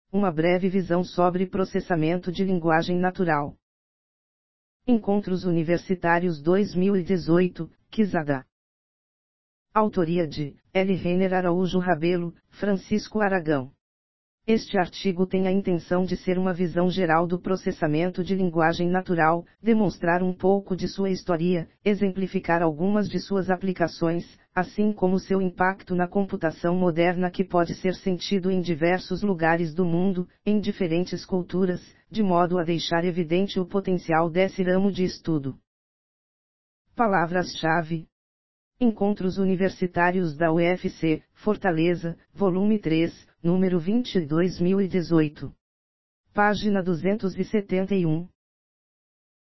Uma breve visão sobre processamento de linguagem natural. Encontros Universitários 2018, Quizada. Autoria de L. Reiner Araújo Rabelo, Francisco Aragão. Este artigo tem a intenção de ser uma visão geral do processamento de linguagem natural, demonstrar um pouco de sua história, exemplificar algumas de suas aplicações, assim como seu impacto na computação moderna que pode ser sentido em diversos lugares do mundo, em diferentes culturas, de modo a deixar evidente o potencial desse ramo de estudo. Palavras-chave. Encontros Universitários da UFC, Fortaleza, volume 3, número 20 de 2018. Página 271.